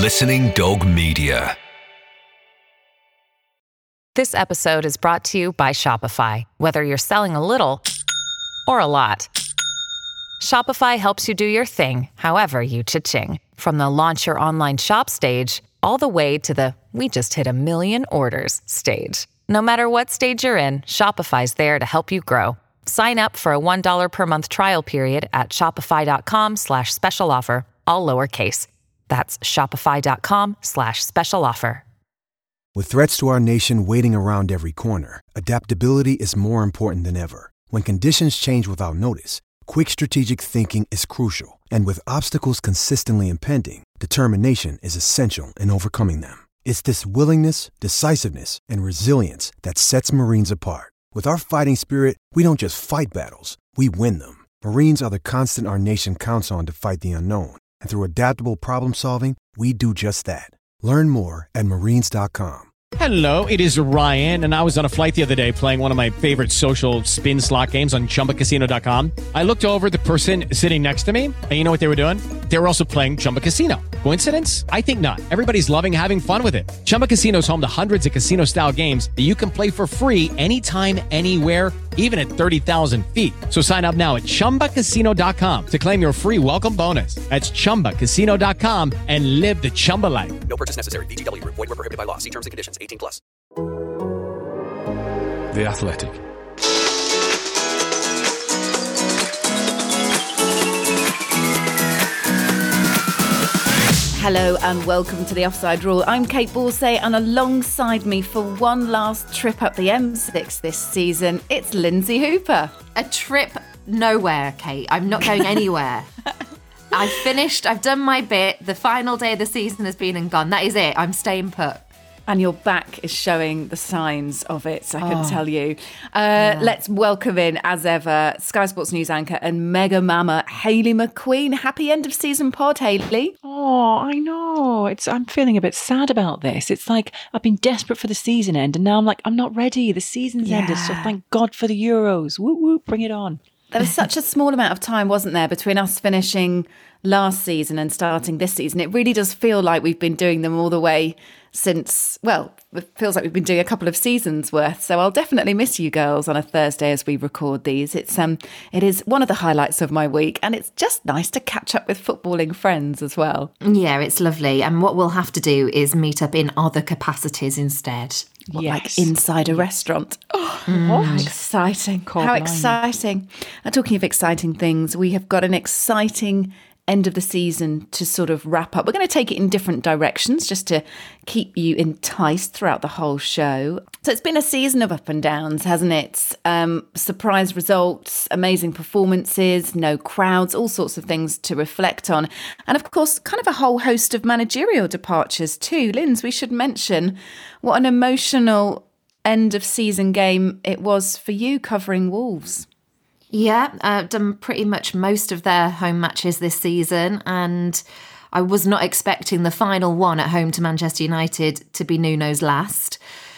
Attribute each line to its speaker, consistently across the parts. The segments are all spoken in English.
Speaker 1: Listening Dog Media.
Speaker 2: This episode is brought to you by Shopify. Whether you're selling a little or a lot, Shopify helps you do your thing, however you cha-ching. From the launch your online shop stage, all the way to the we just hit 1 million orders stage. No matter what stage you're in, Shopify's there to help you grow. Sign up for a $1 per month trial period at shopify.com/special offer, all lowercase. That's shopify.com/special offer.
Speaker 3: With threats to our nation waiting around every corner, adaptability is more important than ever. When conditions change without notice, quick strategic thinking is crucial. And with obstacles consistently impending, determination is essential in overcoming them. It's this willingness, decisiveness, and resilience that sets Marines apart. With our fighting spirit, we don't just fight battles, we win them. Marines are the constant our nation counts on to fight the unknown. And through adaptable problem solving, we do just that. Learn more at marines.com.
Speaker 4: Hello, it is Ryan, and I was on a flight the other day playing one of my favorite social spin slot games on ChumbaCasino.com. I looked over at the person sitting next to me, and you know what they were doing? They were also playing Chumba Casino. Coincidence? I think not. Everybody's loving having fun with it. Chumba Casino is home to hundreds of casino-style games that you can play for free anytime, anywhere, even at 30,000 feet. So sign up now at ChumbaCasino.com to claim your free welcome bonus. That's ChumbaCasino.com and live the Chumba life.
Speaker 5: No purchase necessary. VGW. Void where prohibited by law. See terms and conditions. 18+.
Speaker 1: The Athletic.
Speaker 6: Hello and welcome to the Offside Rule. I'm Kate Borsay, and alongside me for one last trip up the M6 this season, it's Lindsay Hooper.
Speaker 7: A trip nowhere, Kate. I'm not going anywhere. I've finished. I've done my bit. The final day of the season has been and gone. That is it. I'm staying put.
Speaker 6: And your back is showing the signs of it, I can tell you. Let's welcome in, as ever, Sky Sports News anchor and mega mama, Hayley McQueen. Happy end of season pod, Hayley.
Speaker 8: Oh, I know. I'm feeling a bit sad about this. It's like I've been desperate for the season end, and now I'm like, I'm not ready. The season's ended, so thank God for the Euros. Whoop, whoop, bring it on.
Speaker 6: There was such a small amount of time, wasn't there, between us finishing last season and starting this season. It really does feel like we've been doing them all the way since, well, it feels like we've been doing a couple of seasons worth. So I'll definitely miss you girls on a Thursday as we record these. It is one of the highlights of my week, and it's just nice to catch up with footballing friends as well.
Speaker 7: Yeah, it's lovely. And what we'll have to do is meet up in other capacities instead.
Speaker 6: What, like inside a restaurant? Oh, how exciting. How exciting. And talking of exciting things, we have got an exciting end of the season to sort of wrap up. We're going to take it in different directions just to keep you enticed throughout the whole show. So it's been a season of up and downs, hasn't it? Surprise results, amazing performances, no crowds, all sorts of things to reflect on. And of course, kind of a whole host of managerial departures too. Linz, we should mention what an emotional end of season game it was for you covering Wolves.
Speaker 7: Yeah, I've done pretty much most of their home matches this season, and I was not expecting the final one at home to Manchester United to be Nuno's last.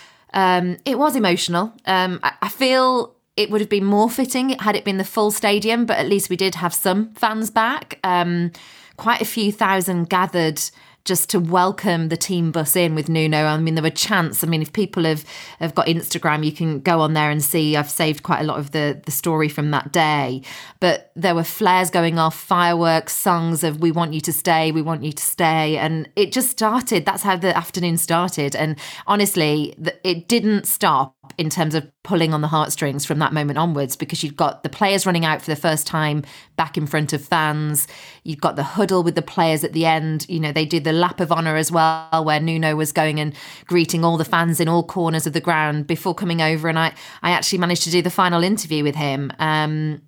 Speaker 7: It was emotional. I feel it would have been more fitting had it been the full stadium, but at least we did have some fans back. Quite a few thousand gathered just to welcome the team bus in with Nuno. I mean, there were chants. I mean, if people have got Instagram, you can go on there and see. I've saved quite a lot of the story from that day. But there were flares going off, fireworks, songs of "We want you to stay, we want you to stay." And it just started. That's how the afternoon started. And honestly, it didn't stop in terms of pulling on the heartstrings from that moment onwards, because you've got the players running out for the first time back in front of fans. You've got the huddle with the players at the end. You know, they did the lap of honour as well, where Nuno was going and greeting all the fans in all corners of the ground before coming over. And I actually managed to do the final interview with him. And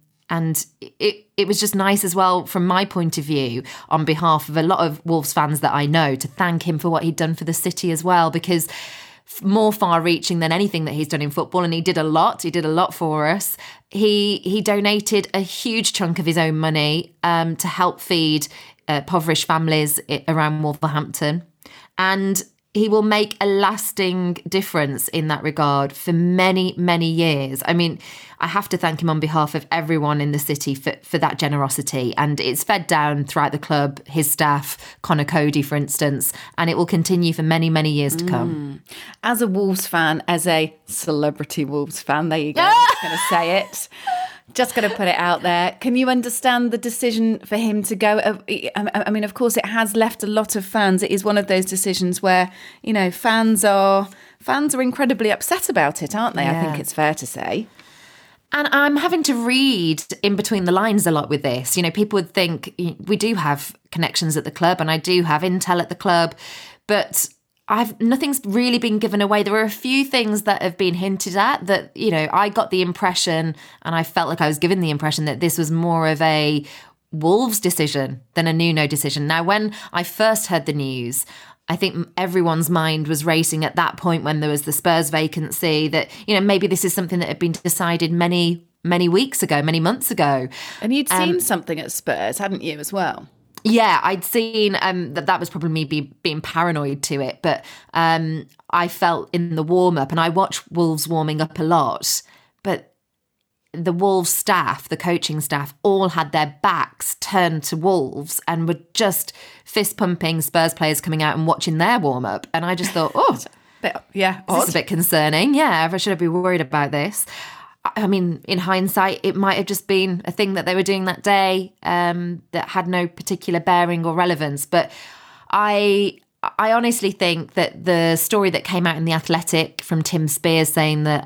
Speaker 7: it was just nice as well, from my point of view, on behalf of a lot of Wolves fans that I know, to thank him for what he'd done for the city as well, because more far-reaching than anything that he's done in football, and he did a lot for us. He donated a huge chunk of his own money to help feed impoverished families around Wolverhampton. And he will make a lasting difference in that regard for many, many years. I mean, I have to thank him on behalf of everyone in the city for that generosity. And it's fed down throughout the club, his staff, Conor Cody, for instance, and it will continue for many, many years to come.
Speaker 6: As a Wolves fan, as a celebrity Wolves fan, there you go, I'm just going to say it. Just going to put it out there. Can you understand the decision for him to go? I mean, of course, it has left a lot of fans. It is one of those decisions where, fans are incredibly upset about it, aren't they? Yeah. I think it's fair to say.
Speaker 7: And I'm having to read in between the lines a lot with this. People would think we do have connections at the club, and I do have intel at the club, but nothing's really been given away. There were a few things that have been hinted at that, I got the impression, and I felt like I was given the impression that this was more of a Wolves decision than a Nuno decision. Now, when I first heard the news, I think everyone's mind was racing at that point when there was the Spurs vacancy that, maybe this is something that had been decided many, many weeks ago, many months ago.
Speaker 6: And you'd seen something at Spurs, hadn't you, as well?
Speaker 7: Yeah, I'd seen that was probably me being paranoid to it. But I felt in the warm-up, and I watch Wolves warming up a lot, but the Wolves staff, the coaching staff, all had their backs turned to Wolves and were just fist-pumping Spurs players coming out and watching their warm-up. And I just thought,
Speaker 6: odd.
Speaker 7: This is a bit concerning. Yeah, should I be worried about this? I mean, in hindsight, it might have just been a thing that they were doing that day that had no particular bearing or relevance. But I honestly think that the story that came out in The Athletic from Tim Spears saying that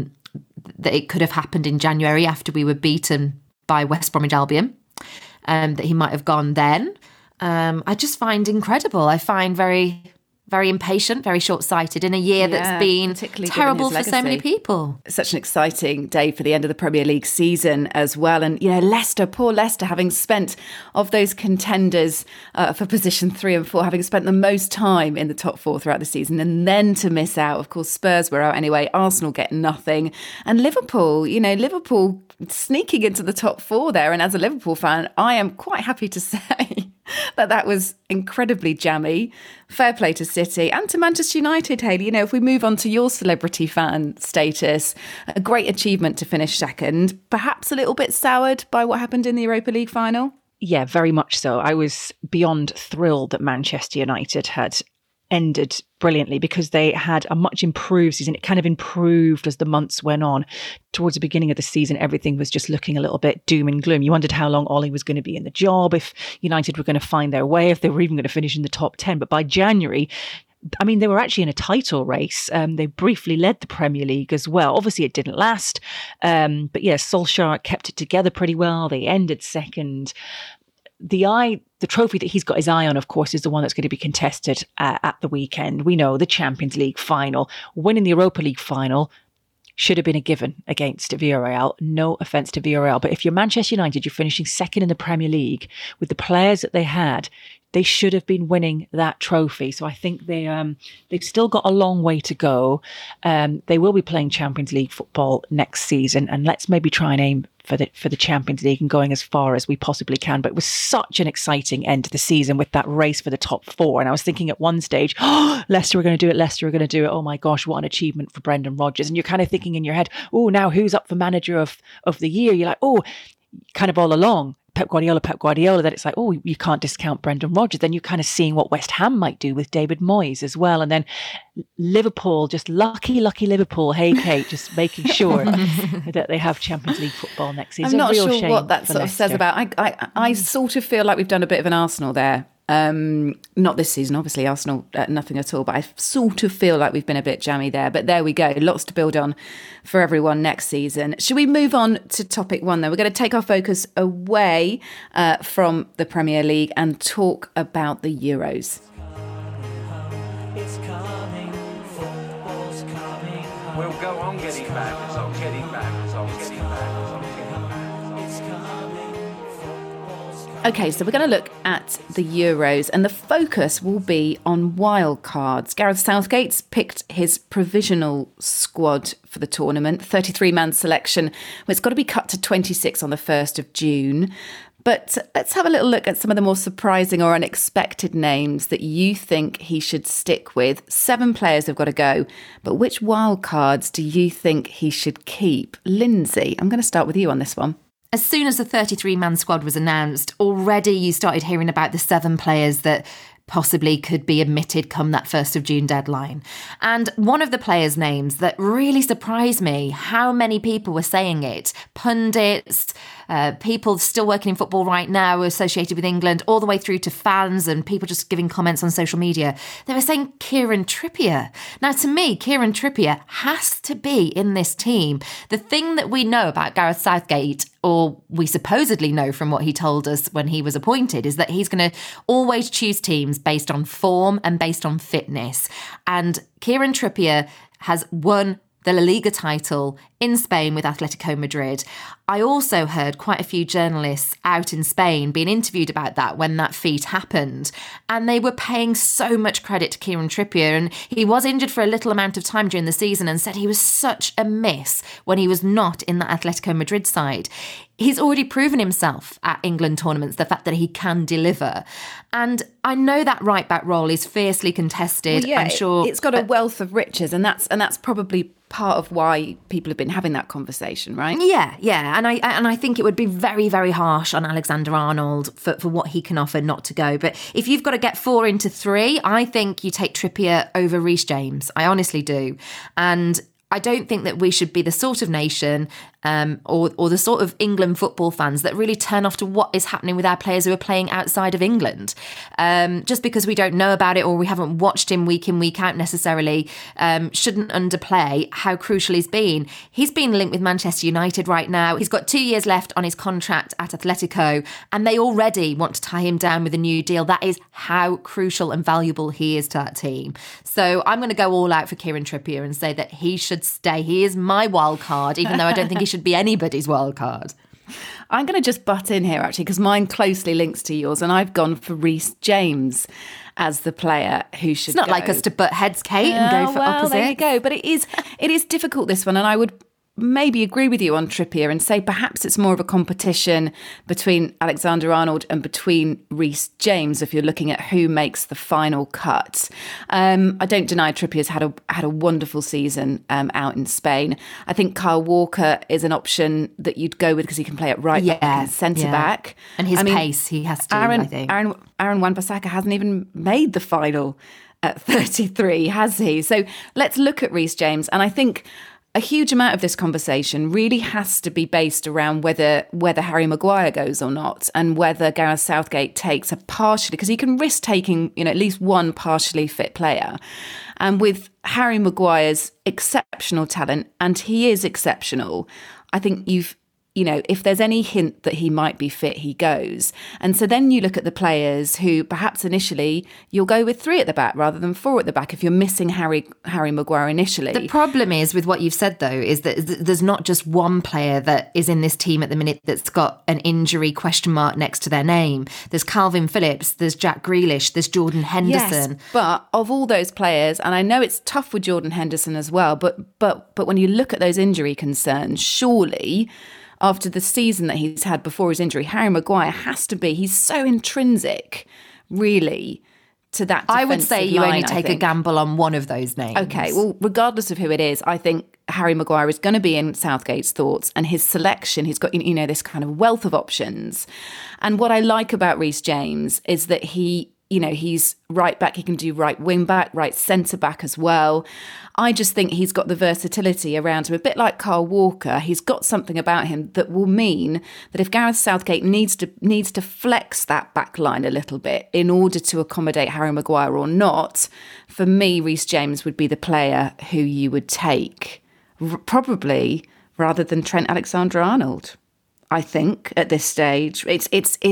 Speaker 7: that it could have happened in January after we were beaten by West Bromwich Albion, that he might have gone then, I just find incredible. I find very, very impatient, very short-sighted in a year that's been terrible for so many people.
Speaker 6: Such an exciting day for the end of the Premier League season as well. And, Leicester, poor Leicester, having spent, of those contenders for position 3 and 4, having spent the most time in the top 4 throughout the season, and then to miss out. Of course, Spurs were out anyway. Arsenal get nothing. And Liverpool, Liverpool sneaking into the top 4 there. And as a Liverpool fan, I am quite happy to say that was incredibly jammy. Fair play to City and to Manchester United, Hayley. If we move on to your celebrity fan status, a great achievement to finish second, perhaps a little bit soured by what happened in the Europa League final?
Speaker 8: Yeah, very much so. I was beyond thrilled that Manchester United had ended brilliantly because they had a much improved season. It kind of improved as the months went on. Towards the beginning of the season, everything was just looking a little bit doom and gloom. You wondered how long Ollie was going to be in the job, if United were going to find their way, if they were even going to finish in the top 10. But by January, I mean, they were actually in a title race. They briefly led the Premier League as well. Obviously, it didn't last. But yeah, Solskjaer kept it together pretty well. They ended second. The trophy that he's got his eye on, of course, is the one that's going to be contested at the weekend. We know the Champions League final. Winning the Europa League final should have been a given against Villarreal. No offence to Villarreal, but if you're Manchester United, you're finishing second in the Premier League with the players that they had, they should have been winning that trophy. So I think they've still got a long way to go. They will be playing Champions League football next season, and let's maybe try and aim for the Champions League and going as far as we possibly can. But it was such an exciting end to the season with that race for the top 4. And I was thinking at one stage, Leicester are going to do it. Leicester are going to do it. Oh my gosh, what an achievement for Brendan Rodgers. And you're kind of thinking in your head, oh, now who's up for manager of the year? You're like, oh, kind of all along. Pep Guardiola, that it's like, oh, you can't discount Brendan Rodgers. Then you're kind of seeing what West Ham might do with David Moyes as well. And then Liverpool, just lucky Liverpool, hey Kate, just making sure that they have Champions League football next season.
Speaker 6: I'm not sure what that sort of says about, I sort of feel like we've done a bit of an Arsenal there. Not this season, obviously, Arsenal, nothing at all, but I sort of feel like we've been a bit jammy there. But there we go, lots to build on for everyone next season. Should we move on to topic 1, though? We're going to take our focus away from the Premier League and talk about the Euros.
Speaker 9: It's coming, football's coming. We'll go on getting back, it's on getting back, it's on getting back, it's on getting back. It's coming, football's coming.
Speaker 6: Okay, so we're going to look at the Euros, and the focus will be on wildcards. Gareth Southgate's picked his provisional squad for the tournament, 33-man selection. Well, it's got to be cut to 26 on the 1st of June. But let's have a little look at some of the more surprising or unexpected names that you think he should stick with. 7 players have got to go, but which wild cards do you think he should keep? Lindsay, I'm going to start with you on this one.
Speaker 7: As soon as the 33-man squad was announced, already you started hearing about the 7 players that possibly could be omitted come that 1st of June deadline. And one of the players' names that really surprised me, how many people were saying it, pundits, people still working in football right now associated with England, all the way through to fans and people just giving comments on social media. They were saying Kieran Trippier. Now, to me, Kieran Trippier has to be in this team. The thing that we know about Gareth Southgate, or we supposedly know from what he told us when he was appointed, is that he's going to always choose teams based on form and based on fitness. And Kieran Trippier has won the La Liga title in Spain with Atletico Madrid. I also heard quite a few journalists out in Spain being interviewed about that when that feat happened. And they were paying so much credit to Kieran Trippier. And he was injured for a little amount of time during the season and said he was such a miss when he was not in the Atletico Madrid side. He's already proven himself at England tournaments, the fact that he can deliver. And I know that right-back role is fiercely contested.
Speaker 6: Well, yeah,
Speaker 7: I'm sure
Speaker 6: it's got a wealth of riches, and that's probably part of why people have been having that conversation, right?
Speaker 7: Yeah. And I think it would be very, very harsh on Alexander-Arnold for what he can offer not to go. But if you've got to get 4 into 3, I think you take Trippier over Reece James. I honestly do. And I don't think that we should be the sort of nation or the sort of England football fans that really turn off to what is happening with our players who are playing outside of England. Just because we don't know about it or we haven't watched him week in, week out necessarily, shouldn't underplay how crucial he's been. He's been linked with Manchester United right now. He's got 2 years left on his contract at Atletico, and they already want to tie him down with a new deal. That is how crucial and valuable he is to that team. So I'm going to go all out for Kieran Trippier and say that he should stay. He is my wild card, even though I don't think he should be anybody's wild card.
Speaker 6: I'm going to just butt in here, actually, because mine closely links to yours, and I've gone for Reece James as the player who should go.
Speaker 7: It's not like us to butt heads, Kate, and go for opposites.
Speaker 6: There you go. But it is difficult, this one, and I would maybe agree with you on Trippier and say perhaps it's more of a competition between Alexander-Arnold and between Reece James if you're looking at who makes the final cut. I don't deny Trippier's had a wonderful season out in Spain. I think Kyle Walker is an option that you'd go with because he can play at right back and centre back.
Speaker 7: And his pace, he has to, I think.
Speaker 6: Aaron Wan-Bissaka hasn't even made the final at 33, has he? So let's look at Reece James, and I think a huge amount of this conversation really has to be based around whether Harry Maguire goes or not, and whether Gareth Southgate takes a partially, because he can risk taking, at least one partially fit player. And with Harry Maguire's exceptional talent, and he is exceptional, I think if there's any hint that he might be fit, he goes. And so then you look at the players who perhaps initially you'll go with 3 at the back rather than 4 at the back if you're missing Harry Maguire initially.
Speaker 7: The problem is with what you've said, though, is that there's not just one player that is in this team at the minute that's got an injury question mark next to their name. There's Calvin Phillips, there's Jack Grealish, there's Jordan Henderson.
Speaker 6: Yes, but of all those players, and I know it's tough with Jordan Henderson as well, but when you look at those injury concerns, surely after the season that he's had before his injury, Harry Maguire has to be. He's so intrinsic, really, to that defensive line.
Speaker 7: I would say you only take a gamble on one of those names.
Speaker 6: Okay, well, regardless of who it is, I think Harry Maguire is going to be in Southgate's thoughts, and his selection, he's got, this kind of wealth of options. And what I like about Reece James is that he's right back, he can do right wing back, right centre back as well. I just think he's got the versatility around him, a bit like Kyle Walker. He's got something about him that will mean that if Gareth Southgate needs to flex that back line a little bit in order to accommodate Harry Maguire or not, for me, Reece James would be the player who you would take, probably rather than Trent Alexander-Arnold. I think at this stage, it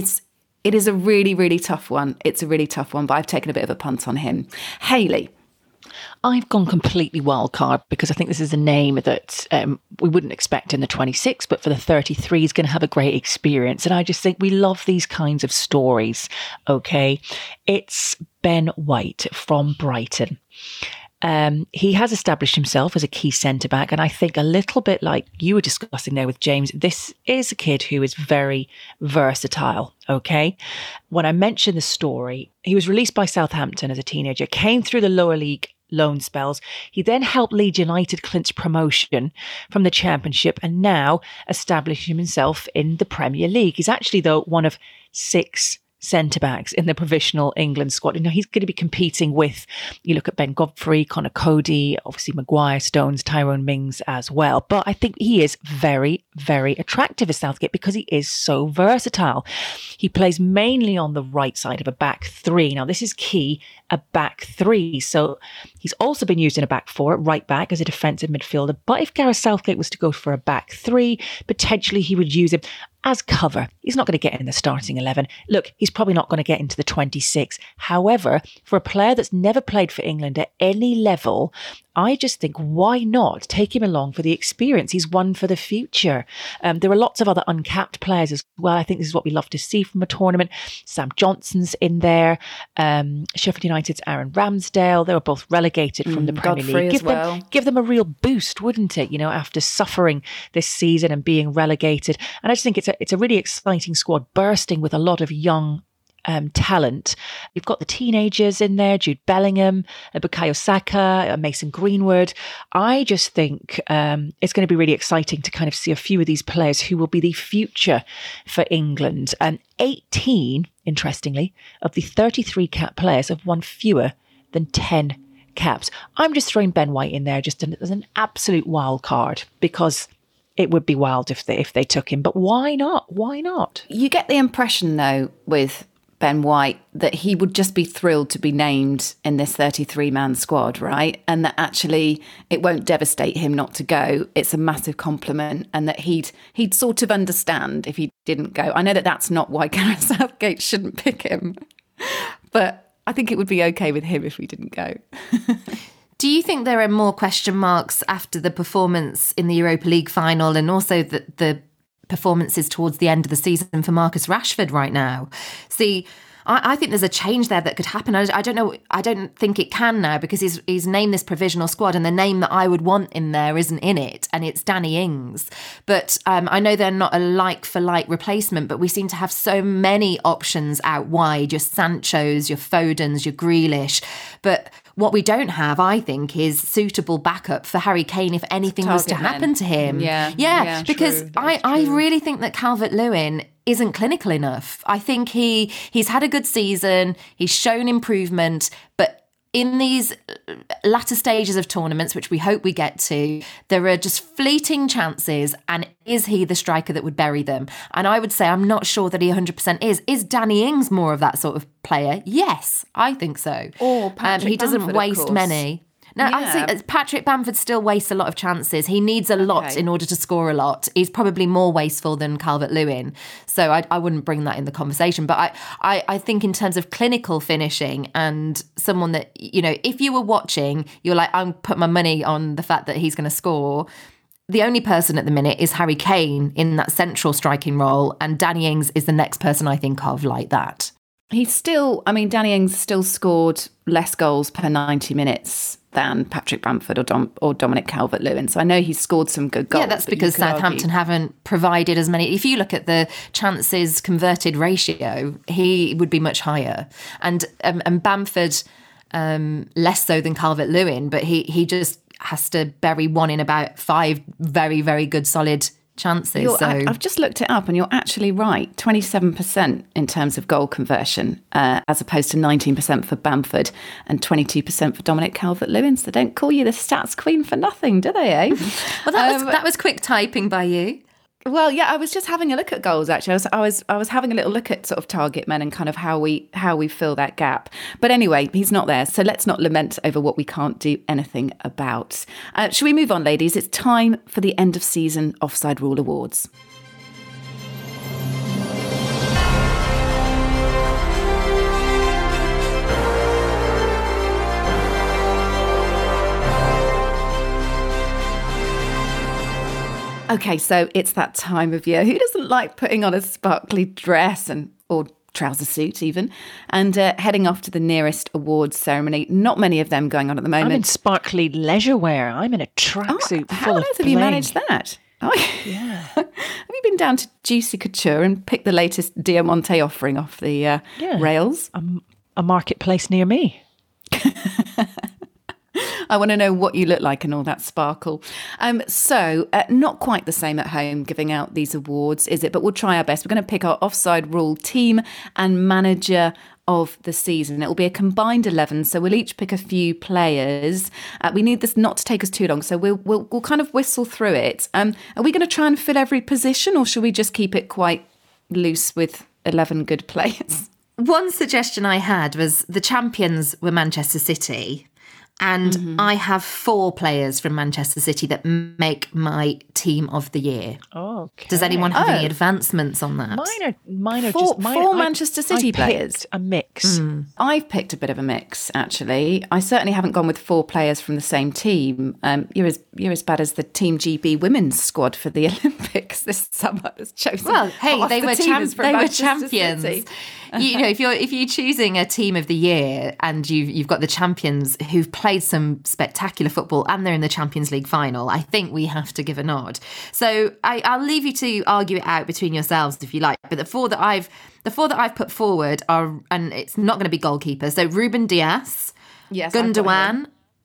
Speaker 6: is a really, really tough one. It's a really tough one, but I've taken a bit of a punt on him. Hayley.
Speaker 8: I've gone completely wild card because I think this is a name that we wouldn't expect in the 26, but for the 33 is going to have a great experience. And I just think we love these kinds of stories, okay? It's Ben White from Brighton. He has established himself as a key centre-back, and I think a little bit like you were discussing there with James, this is a kid who is very versatile, okay? When I mentioned the story, he was released by Southampton as a teenager, came through the lower league loan spells. He then helped Leeds United clinch promotion from the Championship and now establishing himself in the Premier League. He's actually, though, one of 6 centre-backs in the provisional England squad. You know, he's going to be competing with, you look at Ben Godfrey, Connor Cody, obviously Maguire, Stones, Tyrone Mings as well. But I think he is very, very attractive as Southgate because he is so versatile. He plays mainly on the right side of a back 3. Now, this is key, a back 3. So he's also been used in a back 4 at right back as a defensive midfielder. But if Gareth Southgate was to go for a back 3, potentially he would use him as cover. He's not going to get in the starting 11. Look, he's probably not going to get into the 26. However, for a player that's never played for England at any level, I just think, why not take him along for the experience? He's one for the future. There are lots of other uncapped players as well. I think this is what we love to see from a tournament. Sam Johnson's in there. Sheffield United's Aaron Ramsdale. They were both relegated from the Premier
Speaker 6: Godfrey
Speaker 8: League. Give them a real boost, wouldn't it? You know, after suffering this season and being relegated. And I just think it's a really exciting squad, bursting with a lot of young talent. You've got the teenagers in there, Jude Bellingham, Bukayo Saka, Mason Greenwood. I just think it's going to be really exciting to kind of see a few of these players who will be the future for England. 18, interestingly, of the 33 cap players have won fewer than 10 caps. I'm just throwing Ben White in there just as an absolute wild card because it would be wild if they took him. But why not? Why not?
Speaker 6: You get the impression, though, with Ben White, that he would just be thrilled to be named in this 33-man squad, right? And that actually it won't devastate him not to go. It's a massive compliment, and that he'd sort of understand if he didn't go. I know that that's not why Gareth Southgate shouldn't pick him, but I think it would be okay with him if he didn't go.
Speaker 7: Do you think there are more question marks after the performance in the Europa League final and also the performances towards the end of the season for Marcus Rashford right now? See, I think there's a change there that could happen. I don't know. I don't think it can now because he's named this provisional squad and the name that I would want in there isn't in it, and it's Danny Ings. But I know they're not a like-for-like replacement, but we seem to have so many options out wide. Your Sanchos, your Fodens, your Grealish. But what we don't have, I think, is suitable backup for Harry Kane if anything was to happen to him. Yeah, because I really think that Calvert-Lewin isn't clinical enough. I think he's had a good season, he's shown improvement, but in these latter stages of tournaments, which we hope we get to, there are just fleeting chances, and is he the striker that would bury them? And I would say I'm not sure that he 100% is. Is Danny Ings more of that sort of player? Yes, I think so.
Speaker 6: Or Patrick
Speaker 7: he doesn't
Speaker 6: Bamford,
Speaker 7: waste many. No,
Speaker 6: Yeah.
Speaker 7: I think Patrick Bamford still wastes a lot of chances. He needs a lot in order to score a lot. He's probably more wasteful than Calvert-Lewin. So I wouldn't bring that in the conversation. But I think in terms of clinical finishing and someone that, you know, if you were watching, you're like, I'm put my money on the fact that he's going to score. The only person at the minute is Harry Kane in that central striking role. And Danny Ings is the next person I think of like that.
Speaker 6: Danny Ings still scored less goals per 90 minutes than Patrick Bamford or Dominic Calvert-Lewin. So I know he's scored some good goals.
Speaker 7: Yeah, that's because Southampton haven't provided as many. If you look at the chances converted ratio, he would be much higher. And Bamford, less so than Calvert-Lewin, but he just has to bury one in about 5 very, very good solid chances.
Speaker 6: I've just looked it up and you're actually right. 27% in terms of goal conversion, as opposed to 19% for Bamford and 22% for Dominic Calvert-Lewin. So don't call you the stats queen for nothing, do they, eh?
Speaker 7: Well, that was quick typing by you.
Speaker 6: Well, yeah, I was just having a look at goals, actually. I was having a little look at sort of target men and kind of how we fill that gap. But anyway, he's not there. So let's not lament over what we can't do anything about. Shall we move on, ladies? It's time for the end of season Offside Rule Awards. Okay, so it's that time of year. Who doesn't like putting on a sparkly dress or trouser suit even, and heading off to the nearest awards ceremony. Not many of them going on at the moment.
Speaker 8: I'm in sparkly leisure wear. I'm in a tracksuit
Speaker 6: How
Speaker 8: full
Speaker 6: on
Speaker 8: of
Speaker 6: earth have you managed that? Oh,
Speaker 8: Yeah.
Speaker 6: Have you been down to Juicy Couture and picked the latest Diamante offering off the rails?
Speaker 8: A marketplace near me.
Speaker 6: I want to know what you look like and all that sparkle. So not quite the same at home giving out these awards, is it? But we'll try our best. We're going to pick our Offside Rule team and manager of the season. It will be a combined 11, so we'll each pick a few players. We need this not to take us too long, so we'll kind of whistle through it. Are we going to try and fill every position, or should we just keep it quite loose with 11 good players?
Speaker 7: One suggestion I had was the champions were Manchester City. And I have 4 players from Manchester City that make my team of the year.
Speaker 8: Okay.
Speaker 7: Does anyone have any advancements on that?
Speaker 8: Mine are
Speaker 6: Four
Speaker 8: just
Speaker 6: Manchester City
Speaker 8: I
Speaker 6: players.
Speaker 8: picked a mix.
Speaker 6: I've picked a bit of a mix, actually. I certainly haven't gone with 4 players from the same team. You're as bad as the Team GB women's squad for the Olympics this summer has chosen.
Speaker 7: Well, hey,
Speaker 6: half
Speaker 7: they
Speaker 6: the
Speaker 7: were
Speaker 6: teams from Manchester
Speaker 7: champions.
Speaker 6: City.
Speaker 7: If you're choosing a team of the year and you've got the champions who've played some spectacular football and they're in the Champions League final, I think we have to give a nod. So I'll leave you to argue it out between yourselves if you like. But the four that I've put forward are, and it's not going to be goalkeepers. So Ruben Dias,
Speaker 6: Yes,
Speaker 7: Gundogan,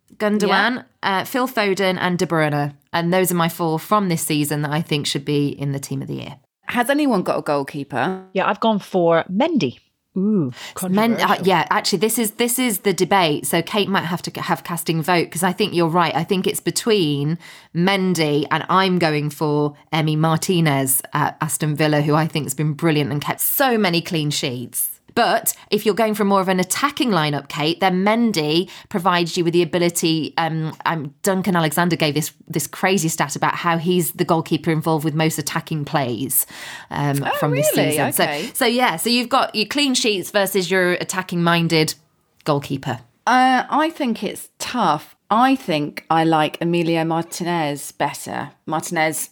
Speaker 7: Phil Foden, and De Bruyne. And those are my 4 from this season that I think should be in the team of the year.
Speaker 6: Has anyone got a goalkeeper?
Speaker 8: Yeah, I've gone for Mendy. Ooh, controversial.
Speaker 7: Actually, this is the debate. So Kate might have to have casting vote because I think you're right. I think it's between Mendy and I'm going for Emi Martinez at Aston Villa, who I think has been brilliant and kept so many clean sheets. But if you're going for more of an attacking lineup, Kate, then Mendy provides you with the ability. Duncan Alexander gave this crazy stat about how he's the goalkeeper involved with most attacking plays from this season.
Speaker 6: Okay.
Speaker 7: So you've got your clean sheets versus your attacking-minded goalkeeper.
Speaker 6: I think it's tough. I think I like Emilio Martinez better. But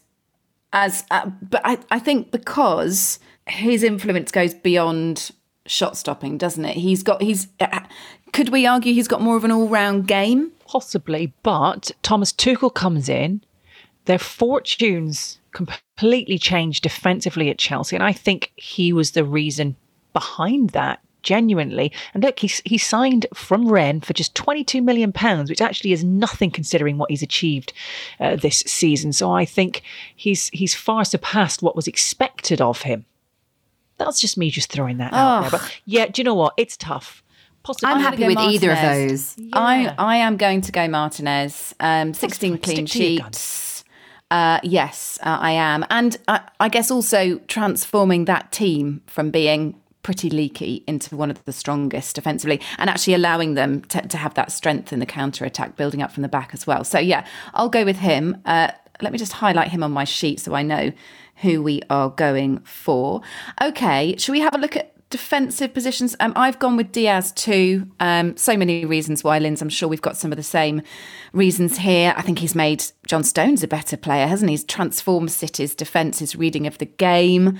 Speaker 6: I think because his influence goes beyond shot stopping, doesn't it? Could we argue he's got more of an all-round game?
Speaker 8: Possibly, but Thomas Tuchel comes in, their fortunes completely changed defensively at Chelsea, and I think he was the reason behind that, genuinely. And look, he signed from Rennes for just £22 million, which actually is nothing considering what he's achieved this season. So I think he's far surpassed what was expected of him. That's just me just throwing that out there. But yeah, do you know what? It's tough. Possibly.
Speaker 7: I'm happy with either of those.
Speaker 6: Yeah. I am going to go Martinez. 16 clean sheets. Yes, I am. And I guess also transforming that team from being pretty leaky into one of the strongest defensively and actually allowing them to have that strength in the counter-attack, building up from the back as well. So yeah, I'll go with him. Let me just highlight him on my sheet so I know who we are going for. Okay, shall we have a look at defensive positions? I've gone with Diaz too. So many reasons why, Linz. I'm sure we've got some of the same reasons here. I think he's made John Stones a better player, hasn't he? He's transformed City's defence, his reading of the game.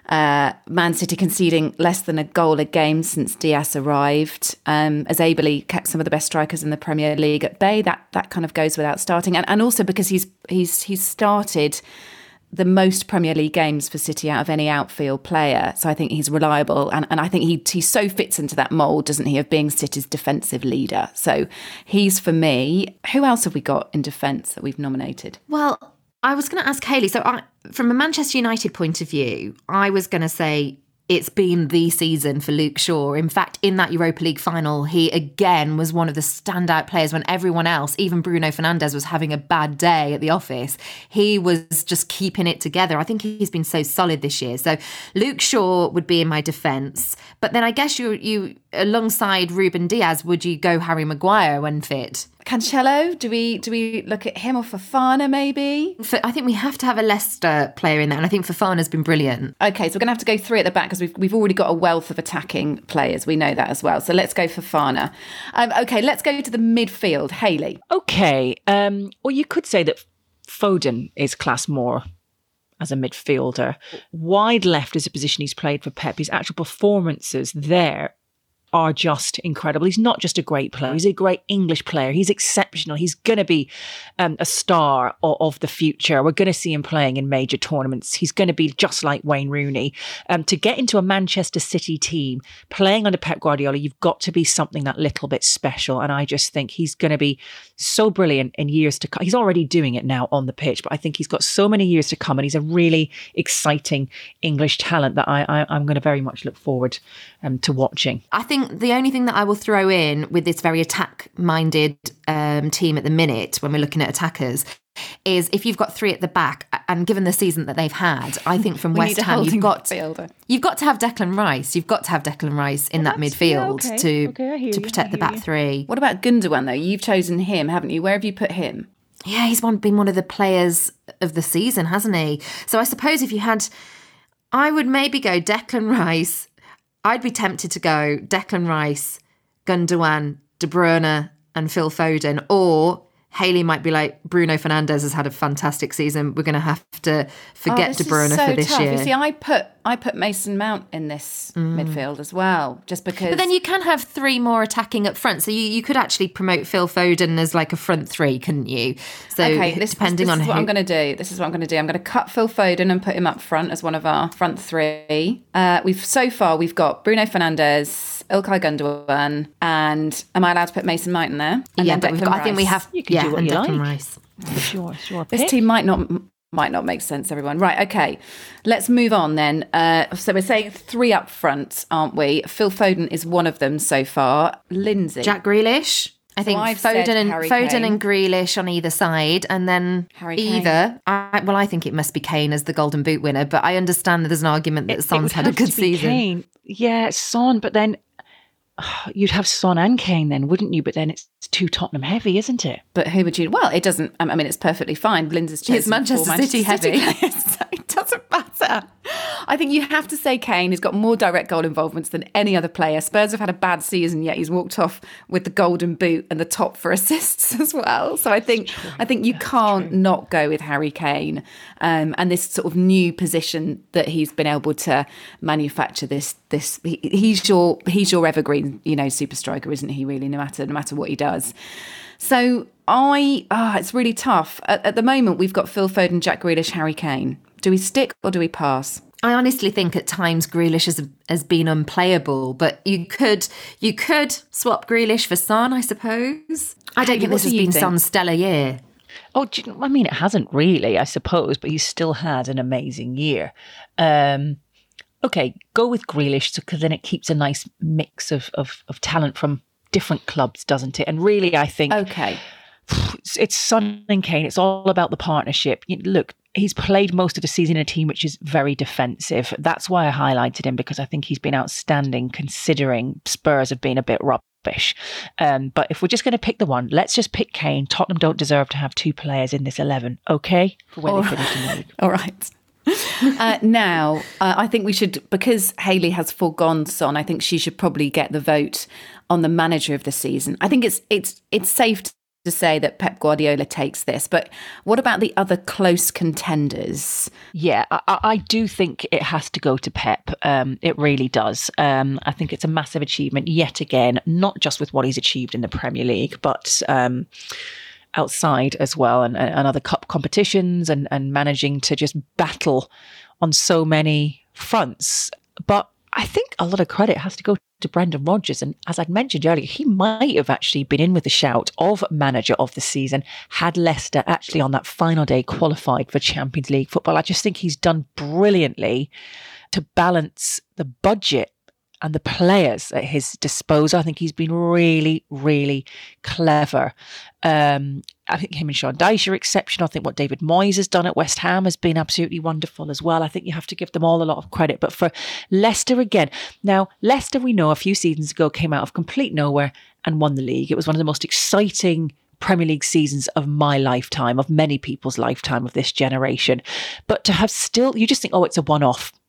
Speaker 6: Man City conceding less than a goal a game since Diaz arrived, has ably kept some of the best strikers in the Premier League at bay. That kind of goes without starting, and also because he's started the most Premier League games for City out of any outfield player. So I think he's reliable, and I think he so fits into that mould, doesn't he, of being City's defensive leader. So he's for me. Who else have we got in defence that we've nominated?
Speaker 7: Well, I was going to ask Hayley. So from a Manchester United point of view, I was going to say it's been the season for Luke Shaw. In fact, in that Europa League final, he again was one of the standout players when everyone else, even Bruno Fernandes, was having a bad day at the office. He was just keeping it together. I think he's been so solid this year. So Luke Shaw would be in my defence. But then I guess you alongside Ruben Diaz, would you go Harry Maguire when fit?
Speaker 6: Cancelo, do we look at him or Fofana maybe?
Speaker 7: I think we have to have a Leicester player in there, and I think Fofana's been brilliant.
Speaker 6: Okay, so we're going to have to go 3 at the back because we've already got a wealth of attacking players. We know that as well. So let's go Fofana. Okay, let's go to the midfield. Hayley.
Speaker 8: Okay, well, you could say that Foden is class more as a midfielder. Wide left is a position he's played for Pep. His actual performances there are just incredible. He's not just a great player, he's a great English player. He's exceptional. He's going to be a star of the future. We're going to see him playing in major tournaments. He's going to be just like Wayne Rooney. To get into a Manchester City team playing under Pep Guardiola, you've got to be something that little bit special. And I just think he's going to be so brilliant in years to come. He's already doing it now on the pitch, but I think he's got so many years to come, and he's a really exciting English talent that I'm going to very much look forward to watching.
Speaker 7: I think the only thing that I will throw in with this very attack-minded team at the minute, when we're looking at attackers, is if you've got three at the back, and given the season that they've had, I think from West Ham, you've got to have Declan Rice. You've got to have Declan Rice in that midfield to protect the back three.
Speaker 6: What about Gundogan, though? You've chosen him, haven't you? Where have you put him?
Speaker 7: Yeah, he's been one of the players of the season, hasn't he? So I suppose if you had, I would maybe go Declan Rice. I'd be tempted to go Declan Rice, Gundogan, De Bruyne and Phil Foden, or Hayley might be like, Bruno Fernandes has had a fantastic season. We're going to have to forget De Bruyne for this year.
Speaker 6: You see, I put Mason Mount in this midfield as well, just because.
Speaker 7: But then you can have three more attacking up front. So you could actually promote Phil Foden as like a front three, couldn't you? So depending on
Speaker 6: who.
Speaker 7: I'm
Speaker 6: going to do. This is what I'm going to do. I'm going to cut Phil Foden and put him up front as one of our front three. We've got Bruno Fernandes, Ilkay Gundogan, and am I allowed to put Mason Mount in there? And
Speaker 7: yeah, but I think we have.
Speaker 8: You can do what you
Speaker 7: Declan
Speaker 8: like.
Speaker 7: Rice.
Speaker 8: It's your
Speaker 6: This
Speaker 8: pick.
Speaker 6: team might not make sense, everyone. Right, okay. Let's move on then. So we're saying three up front, aren't we? Phil Foden is one of them so far. Lindsay.
Speaker 7: Jack Grealish. I think
Speaker 6: I've said Harry
Speaker 7: Foden
Speaker 6: Kane.
Speaker 7: and Grealish on either side, and then
Speaker 6: Harry Kane.
Speaker 7: I think it must be Kane as the Golden Boot winner, but I understand that there's an argument that Son's had a good season.
Speaker 8: Kane. Yeah, Son, but then you'd have Son and Kane then, wouldn't you? But then it's too Tottenham heavy, isn't it?
Speaker 6: But who would you? Well, it doesn't. I mean, it's perfectly fine. Lindsay's chosen
Speaker 7: It's Manchester City heavy.
Speaker 6: players, so it doesn't matter. I think you have to say Kane has got more direct goal involvements than any other player. Spurs have had a bad season, yet he's walked off with the Golden Boot and the top for assists as well. So I think you can't not go with Harry Kane and this sort of new position that he's been able to manufacture. He's your evergreen, super striker, isn't he? Really, no matter what he does. So it's really tough. At the moment, we've got Phil Foden, Jack Grealish, Harry Kane. Do we stick or do we pass?
Speaker 7: I honestly think at times Grealish has been unplayable, but you could swap Grealish for Son, I suppose. I don't think this has been Son's stellar year.
Speaker 8: Oh, I mean, it hasn't really, I suppose, but he's still had an amazing year. Okay, go with Grealish, because then it keeps a nice mix of talent from different clubs, doesn't it? And really, I think it's Son and Kane. It's all about the partnership. Look, he's played most of the season in a team which is very defensive. That's why I highlighted him, because I think he's been outstanding considering Spurs have been a bit rubbish. But if we're just going to pick the one, let's just pick Kane. Tottenham don't deserve to have two players in this 11, okay? For when they finish in the league.
Speaker 6: All right. Now, I think we should, because Hayley has foregone Son, I think she should probably get the vote on the manager of the season. I think it's safe to say that Pep Guardiola takes this, but what about the other close contenders?
Speaker 8: Yeah, I do think it has to go to Pep. It really does. I think it's a massive achievement yet again, not just with what he's achieved in the Premier League, but outside as well, and other cup competitions, and managing to just battle on so many fronts. But I think a lot of credit has to go to Brendan Rodgers. And as I'd mentioned earlier, he might have actually been in with the shout of manager of the season had Leicester actually on that final day qualified for Champions League football. I just think he's done brilliantly to balance the budget and the players at his disposal. I think he's been really, really clever. I think him and Sean Dyche are exceptional. I think what David Moyes has done at West Ham has been absolutely wonderful as well. I think you have to give them all a lot of credit. But for Leicester again, now Leicester, we know a few seasons ago came out of complete nowhere and won the league. It was one of the most exciting Premier League seasons of my lifetime, of many people's lifetime, of this generation. But to have still, you just think, oh, it's a one-off.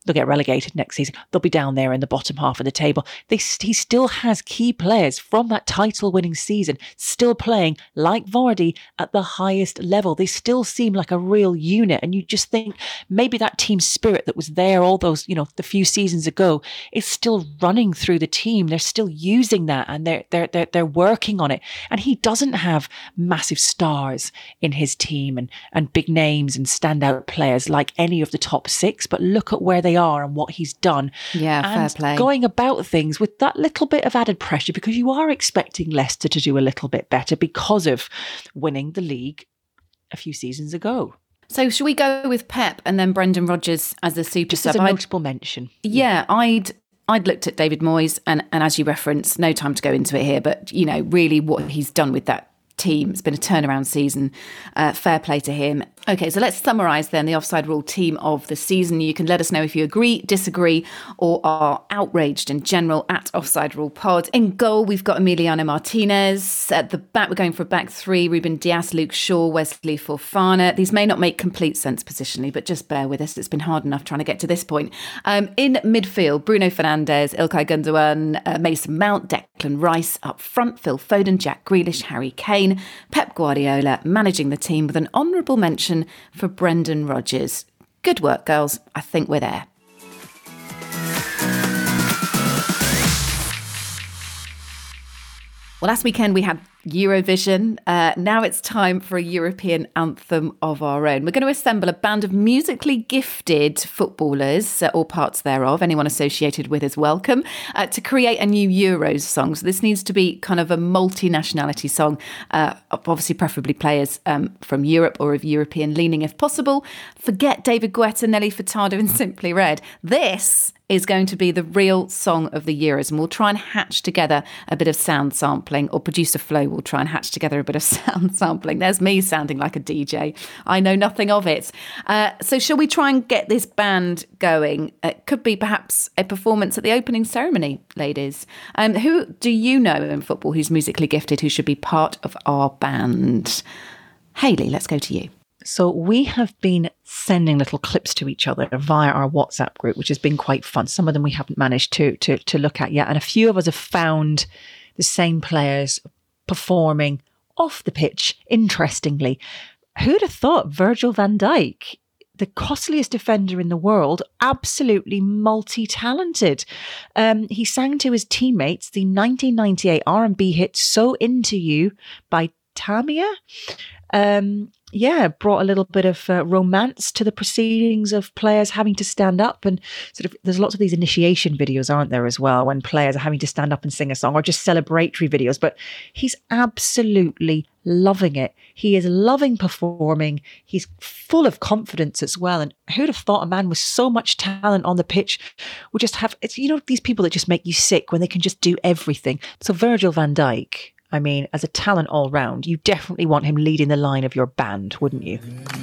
Speaker 8: they'll get relegated next season. They'll be down there in the bottom half of the table. He still has key players from that title-winning season still playing like Vardy at the highest level. They still seem like a real unit, and you just think maybe that team spirit that was there all those, the few seasons ago is still running through the team. They're still using that, and they're working on it. And he doesn't have massive stars in his team and big names and standout players like any of the top 6, but look at where they are and what he's done.
Speaker 6: Yeah,
Speaker 8: and
Speaker 6: fair play.
Speaker 8: Going about things with that little bit of added pressure, because you are expecting Leicester to do a little bit better because of winning the league a few seasons ago.
Speaker 6: So should we go with Pep and then Brendan Rodgers as the super
Speaker 8: Just
Speaker 6: sub?
Speaker 8: as a notable mention.
Speaker 6: Yeah, I'd looked at David Moyes, and as you referenced, no time to go into it here, but really what he's done with that team, it's been a turnaround season. Fair play to him. Okay, so let's summarise then the Offside Rule team of the season. You can let us know if you agree, disagree, or are outraged in general at Offside Rule Pod. In goal, we've got Emiliano Martinez. At the back, we're going for a back 3. Ruben Dias, Luke Shaw, Wesley Fofana. These may not make complete sense positionally, but just bear with us. It's been hard enough trying to get to this point. In midfield, Bruno Fernandes, Ilkay Gundogan, Mason Mount, Declan Rice. Up front, Phil Foden, Jack Grealish, Harry Kane. Pep Guardiola managing the team with an honourable mention for Brendan Rodgers. Good work, girls. I think we're there. Well, last weekend we had Eurovision. Now it's time for a European anthem of our own. We're going to assemble a band of musically gifted footballers, or parts thereof, anyone associated with is welcome, to create a new Euros song. So this needs to be kind of a multi-nationality song, obviously preferably players from Europe or of European leaning if possible. Forget David Guetta, Nelly Furtado and Simply Red. This is going to be the real song of the Euros, and we'll try and hatch together a bit of sound sampling, or producer Flo will try and hatch together a bit of sound sampling. There's me sounding like a DJ. I know nothing of it. So shall we try and get this band going? It could be perhaps a performance at the opening ceremony, ladies. Who do you know in football who's musically gifted, who should be part of our band? Hayley, let's go to you.
Speaker 8: So we have been sending little clips to each other via our WhatsApp group, which has been quite fun. Some of them we haven't managed to look at yet. And a few of us have found the same players performing off the pitch, interestingly. Who'd have thought Virgil van Dijk, the costliest defender in the world, absolutely multi-talented. He sang to his teammates the 1998 R&B hit So Into You by Tamia. Brought a little bit of romance to the proceedings of players having to stand up, and sort of there's lots of these initiation videos, aren't there, as well, when players are having to stand up and sing a song, or just celebratory videos. But he's absolutely loving it. He is loving performing. He's full of confidence as well. And who'd have thought a man with so much talent on the pitch would just have, it's, these people that just make you sick when they can just do everything. So Virgil van Dijk, I mean, as a talent all round, you definitely want him leading the line of your band, wouldn't you?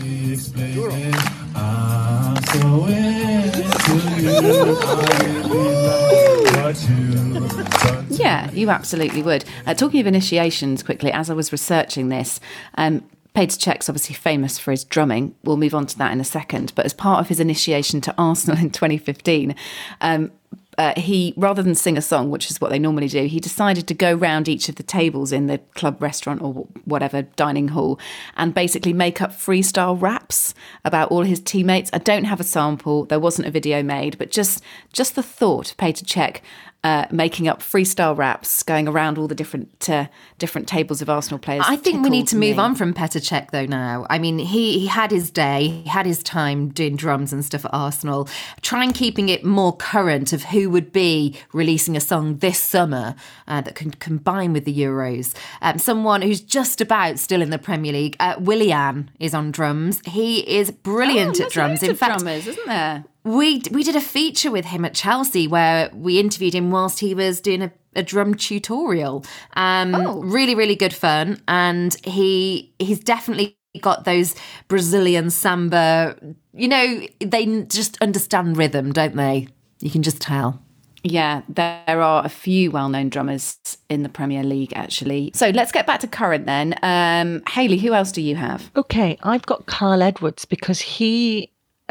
Speaker 6: Yeah, you absolutely would. Talking of initiations quickly, as I was researching this, Petr Cech's obviously famous for his drumming. We'll move on to that in a second. But as part of his initiation to Arsenal in 2015, he, rather than sing a song, which is what they normally do, he decided to go round each of the tables in the club restaurant or whatever dining hall and basically make up freestyle raps about all his teammates. I don't have a sample. There wasn't a video made, but just the thought, Petr Cech making up freestyle raps, going around all the different tables of Arsenal players.
Speaker 7: I think we need to move on from Petr Cech though now. I mean, he had his day, he had his time doing drums and stuff at Arsenal. Try and keeping it more current of who would be releasing a song this summer that can combine with the Euros. Someone who's just about still in the Premier League, Willian is on drums. He is brilliant at drums.
Speaker 6: In fact, drummers, isn't there?
Speaker 7: We did a feature with him at Chelsea where we interviewed him whilst he was doing a drum tutorial. Really, really good fun. And he's definitely got those Brazilian samba, they just understand rhythm, don't they? You can just tell.
Speaker 6: Yeah, there are a few well-known drummers in the Premier League, actually. So let's get back to current then. Hayley, who else do you have?
Speaker 8: Okay, I've got Carl Edwards because he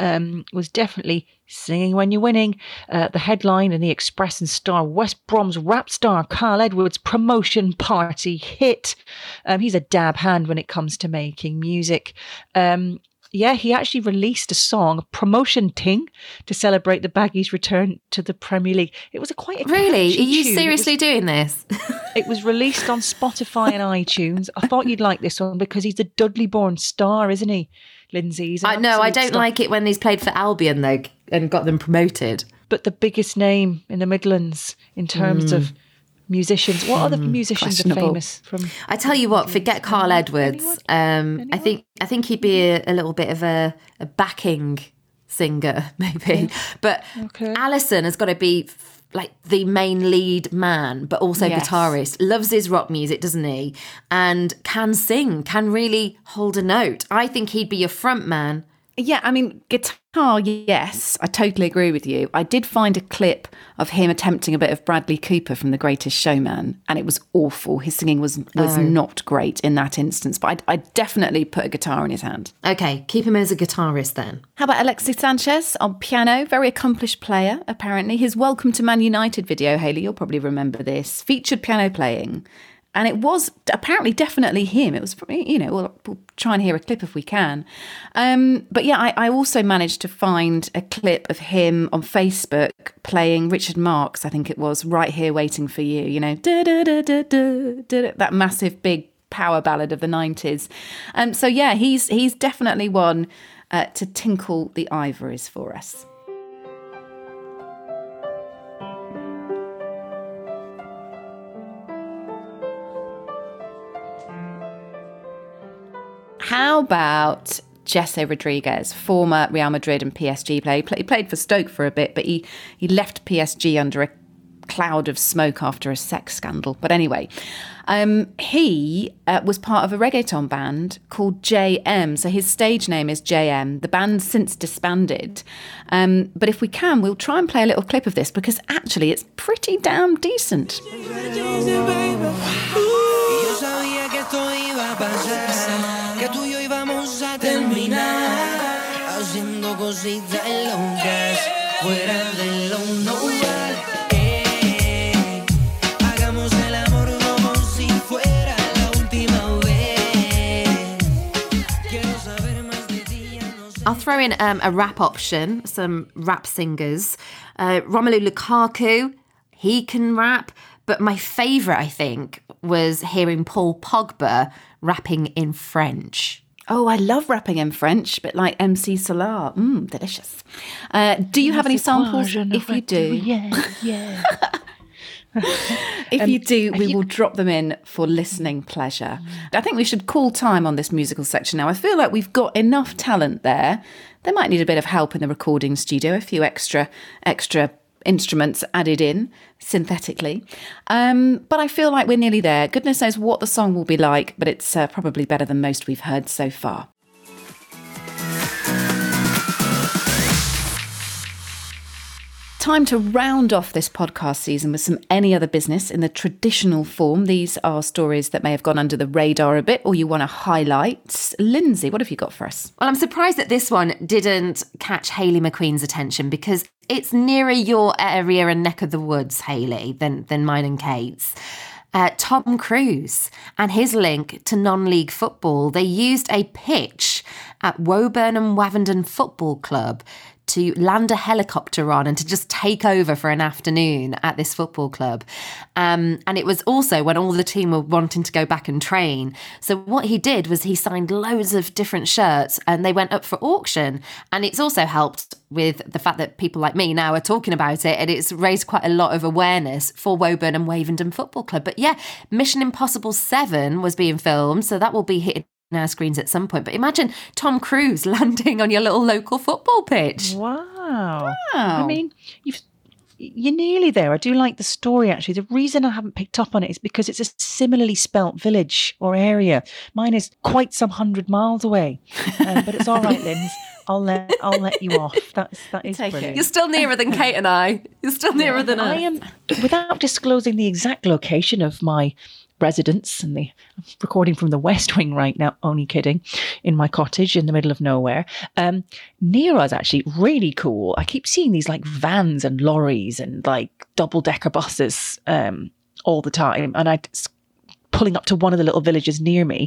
Speaker 8: was definitely Singing When You're Winning. The headline in the Express and Star, West Brom's rap star Carl Edwards' promotion party hit. He's a dab hand when it comes to making music. He actually released a song, a promotion ting, to celebrate the Baggies' return to the Premier League. It was quite a
Speaker 7: Really? Are you
Speaker 8: tune.
Speaker 7: seriously doing this?
Speaker 8: It was released on Spotify and iTunes. I thought you'd like this one because he's a Dudley-born star, isn't he, Lindsay?
Speaker 7: No, I don't like it when he's played for Albion, though, and got them promoted.
Speaker 8: But the biggest name in the Midlands in terms of musicians. What other musicians are famous from?
Speaker 7: I tell you what, forget Carl Edwards.
Speaker 8: Anyone?
Speaker 7: I think he'd be a little bit of a backing singer, maybe. But Alison has got to be like the main lead man, but also guitarist. Loves his rock music, doesn't he? And can sing, can really hold a note. I think he'd be your front man.
Speaker 6: Yeah, I mean, guitar, yes, I totally agree with you. I did find a clip of him attempting a bit of Bradley Cooper from The Greatest Showman, and it was awful. His singing was not great in that instance, but I'd definitely put a guitar in his hand.
Speaker 7: Okay, keep him as a guitarist then.
Speaker 6: How about Alexis Sanchez on piano? Very accomplished player, apparently. His Welcome to Man United video, Hayley, you'll probably remember this, featured piano playing. And it was apparently definitely him. It was, we'll try and hear a clip if we can. But yeah, I also managed to find a clip of him on Facebook playing Richard Marx, I think it was, Right Here Waiting for You, that massive big power ballad of the 90s. So yeah, he's definitely one to tinkle the ivories for us. How about Jesse Rodriguez, former Real Madrid and PSG player? He played for Stoke for a bit, but he left PSG under a cloud of smoke after a sex scandal. But anyway, he was part of a reggaeton band called JM. So his stage name is JM. The band's since disbanded. But if we can, we'll try and play a little clip of this because actually it's pretty damn decent.
Speaker 10: Que tú y yo íbamos a terminar haciendo cositas locas fuera de lo normal. Hagamos el amor como si fuera la última vez. Quiero saber más de ti.
Speaker 7: I'll throw in a rap option, some rap singers. Romelu Lukaku, he can rap. But my favourite, I think, was hearing Paul Pogba rapping in French.
Speaker 6: Oh, I love rapping in French, but like MC Solar. Delicious. Do you have any samples? If you do,
Speaker 8: yeah.
Speaker 6: If you do, we will drop them in for listening pleasure. I think we should call time on this musical section now. I feel like we've got enough talent there. They might need a bit of help in the recording studio, a few extra instruments added in synthetically. But I feel like we're nearly there. Goodness knows what the song will be like, but it's probably better than most we've heard so far. Time to round off this podcast season with some Any Other Business in the traditional form. These are stories that may have gone under the radar a bit or you want to highlight. Lindsay, what have you got for us?
Speaker 7: Well, I'm surprised that this one didn't catch Hayley McQueen's attention because it's nearer your area and neck of the woods, Hayley, than mine and Kate's. Tom Cruise and his link to non-league football. They used a pitch at Woburn and Wavendon Football Club to land a helicopter on and to just take over for an afternoon at this football club. And it was also when all the team were wanting to go back and train. So what he did was he signed loads of different shirts and they went up for auction. And it's also helped with the fact that people like me now are talking about it, and it's raised quite a lot of awareness for Woburn and Wavendon Football Club. But yeah, Mission Impossible 7 was being filmed, so that will be hitting our screens at some point. But imagine Tom Cruise landing on your little local football pitch.
Speaker 8: Wow. I mean, you're nearly there. I do like the story, actually. The reason I haven't picked up on it is because it's a similarly spelt village or area. Mine is quite some 100 miles away. But it's all right, Linz. I'll let you off. That is brilliant.
Speaker 7: You're still nearer than Kate and I. You're still nearer than us.
Speaker 8: I am, without disclosing the exact location of my residents, and I'm recording from the West Wing right now, only kidding, in my cottage in the middle of nowhere. Near us, actually, really cool. I keep seeing these like vans and lorries and like double-decker buses all the time. And I'd pulling up to one of the little villages near me.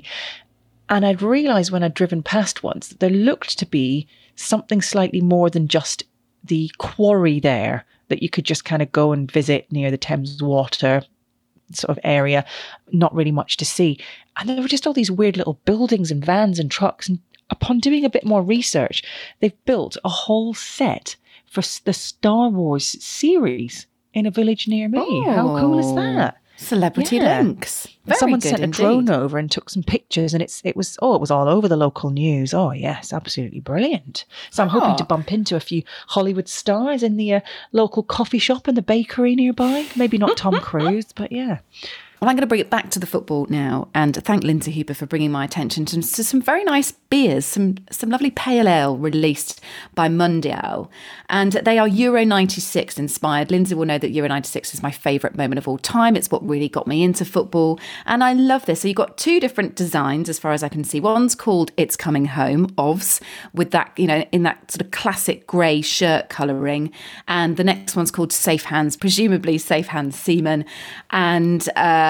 Speaker 8: And I'd realised when I'd driven past once that there looked to be something slightly more than just the quarry there that you could just kind of go and visit near the Thames Water sort of area. Not really much to see. And there were just all these weird little buildings and vans and trucks. And upon doing a bit more research, they've built a whole set for the Star Wars series in a village near me.
Speaker 6: Oh.
Speaker 8: How cool is that?
Speaker 6: Celebrity links. Very
Speaker 8: Someone
Speaker 6: good
Speaker 8: sent a
Speaker 6: indeed.
Speaker 8: drone over and took some pictures, and it was all over the local news. Oh yes, absolutely brilliant. So I'm hoping to bump into a few Hollywood stars in the local coffee shop and the bakery nearby. Maybe not Tom Cruise, but yeah.
Speaker 6: Well, I'm going to bring it back to the football now and thank Lindsay Hooper for bringing my attention to some very nice beers, some lovely pale ale released by Mundial. And they are Euro 96 inspired. Lindsay will know that Euro 96 is my favourite moment of all time. It's what really got me into football. And I love this. So you've got two different designs as far as I can see. One's called It's Coming Home, OVS, with that, in that sort of classic grey shirt colouring. And the next one's called Safe Hands, presumably Safe Hands Seaman. And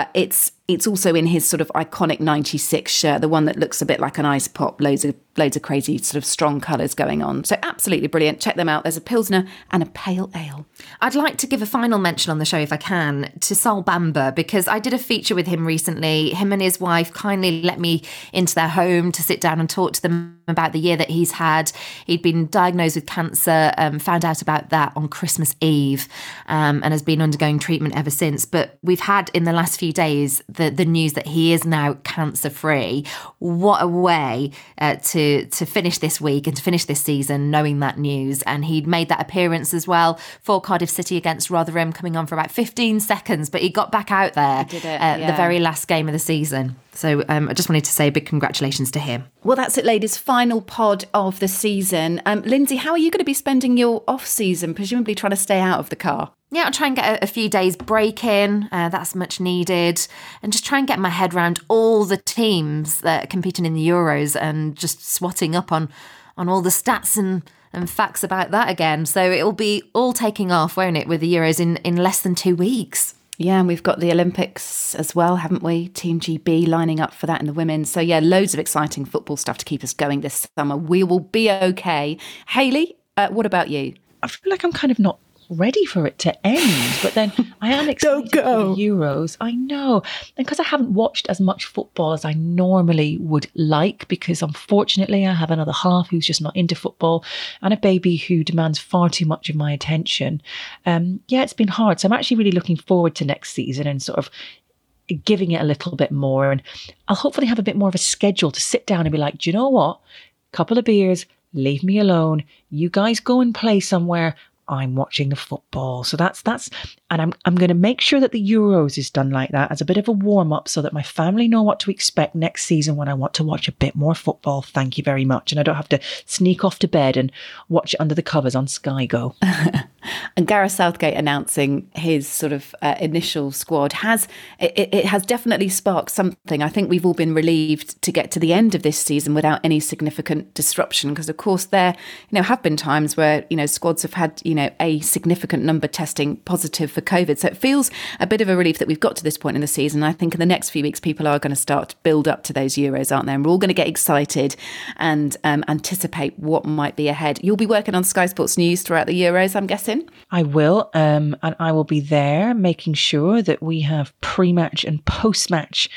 Speaker 6: it's also in his sort of iconic 96 shirt, the one that looks a bit like an ice pop, loads of crazy sort of strong colours going on. So absolutely brilliant. Check them out. There's a Pilsner and a pale ale.
Speaker 7: I'd like to give a final mention on the show, if I can, to Sol Bamba, because I did a feature with him recently. Him and his wife kindly let me into their home to sit down and talk to them about the year that he's had. He'd been diagnosed with cancer, found out about that on Christmas Eve, and has been undergoing treatment ever since. But we've had in the last few days the news that he is now cancer-free. What a way to finish this week and to finish this season knowing that news. And he'd made that appearance as well for Cardiff City against Rotherham, coming on for about 15 seconds, but he got back out there the very last game of the season. So I just wanted to say a big congratulations to him.
Speaker 6: Well, that's it, ladies. Final pod of the season. Lindsay, how are you going to be spending your off-season, presumably trying to stay out of the car?
Speaker 7: Yeah, I'll try and get a few days break in. That's much needed. And just try and get my head around all the teams that are competing in the Euros and just swatting up on all the stats and facts about that again. So it'll be all taking off, won't it, with the Euros in less than 2 weeks.
Speaker 6: Yeah, and we've got the Olympics as well, haven't we? Team GB lining up for that in the women. So yeah, loads of exciting football stuff to keep us going this summer. We will be okay. Hayley, what about you?
Speaker 8: I feel like I'm kind of not ready for it to end, but then I am excited for the Euros. I know, and because I haven't watched as much football as I normally would like, because unfortunately I have another half who's just not into football and a baby who demands far too much of my attention. It's been hard. So I'm actually really looking forward to next season and sort of giving it a little bit more, and I'll hopefully have a bit more of a schedule to sit down and be like, do you know what? Couple of beers, leave me alone. You guys go and play somewhere. I'm watching the football. So that's and I'm going to make sure that the Euros is done like that as a bit of a warm up so that my family know what to expect next season when I want to watch a bit more football. Thank you very much. And I don't have to sneak off to bed and watch it under the covers on Sky Go.
Speaker 6: And Gareth Southgate announcing his sort of initial squad has definitely sparked something. I think we've all been relieved to get to the end of this season without any significant disruption, because of course there have been times where squads have had a significant number testing positive for COVID. So it feels a bit of a relief that we've got to this point in the season. I think in the next few weeks people are going to start to build up to those Euros, aren't they? And we're all going to get excited and anticipate what might be ahead. You'll be working on Sky Sports News throughout the Euros, I'm guessing.
Speaker 8: I will, and I will be there making sure that we have pre-match and post-match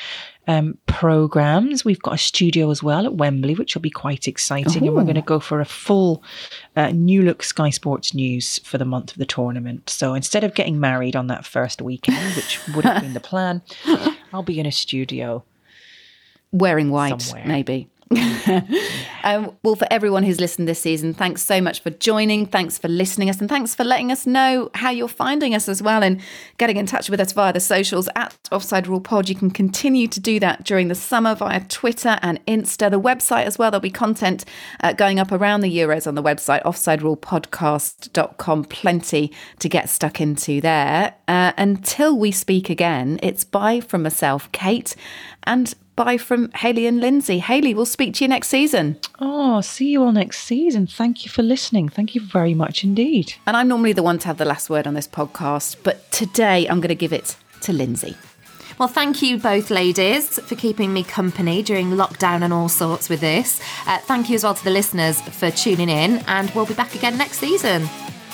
Speaker 8: programmes. We've got a studio as well at Wembley, which will be quite exciting. And we're going to go for a full new look Sky Sports News for the month of the tournament. So instead of getting married on that first weekend, which would have been the plan, I'll be in a studio.
Speaker 6: Wearing white,
Speaker 8: somewhere.
Speaker 6: maybe. Well, for everyone who's listened this season, thanks so much for joining. Thanks for listening us, and thanks for letting us know how you're finding us as well, and getting in touch with us via the socials at Offside Rule Pod. You can continue to do that during the summer via Twitter and Insta, the website as well. There'll be content going up around the Euros on the website, offsiderulepodcast.com. Plenty to get stuck into there. Until we speak again, it's bye from myself, Kate, and bye from Hayley and Lindsay. Hayley, we'll speak to you next season.
Speaker 8: Oh, see you all next season. Thank you for listening. Thank you very much indeed.
Speaker 6: And I'm normally the one to have the last word on this podcast, but today I'm going to give it to Lindsay.
Speaker 7: Well, thank you both ladies for keeping me company during lockdown and all sorts with this. Thank you as well to the listeners for tuning in, and we'll be back again next season.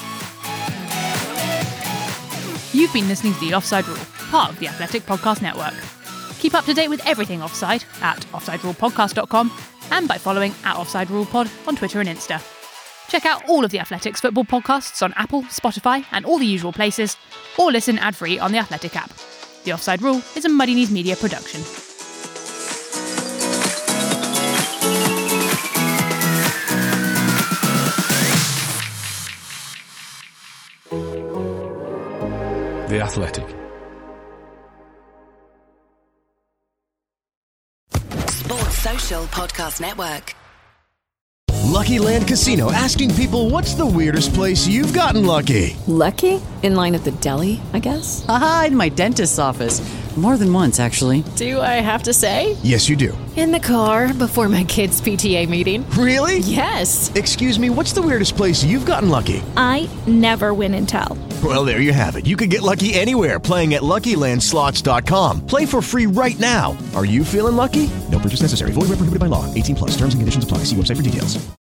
Speaker 11: You've been listening to The Offside Rule, part of the Athletic Podcast Network. Keep up to date with everything Offside at offsiderulepodcast.com and by following at Offside Rule Pod on Twitter and Insta. Check out all of the Athletics football podcasts on Apple, Spotify and all the usual places, or listen ad-free on the Athletic app. The Offside Rule is a Muddy Knees Media production.
Speaker 1: The Athletic.
Speaker 12: Sports Social Podcast Network.
Speaker 13: Lucky Land Casino, asking people, what's the weirdest place you've gotten lucky?
Speaker 14: Lucky? In line at the deli, I guess?
Speaker 15: Aha, in my dentist's office. More than once, actually.
Speaker 14: Do I have to say?
Speaker 13: Yes, you do.
Speaker 14: In the car before my kids' PTA meeting.
Speaker 13: Really?
Speaker 14: Yes.
Speaker 13: Excuse me, what's the weirdest place you've gotten lucky?
Speaker 16: I never win and tell.
Speaker 13: Well, there you have it. You can get lucky anywhere, playing at LuckyLandSlots.com. Play for free right now. Are you feeling lucky? No purchase necessary. Void where prohibited by law. 18+. Terms and conditions apply. See website for details.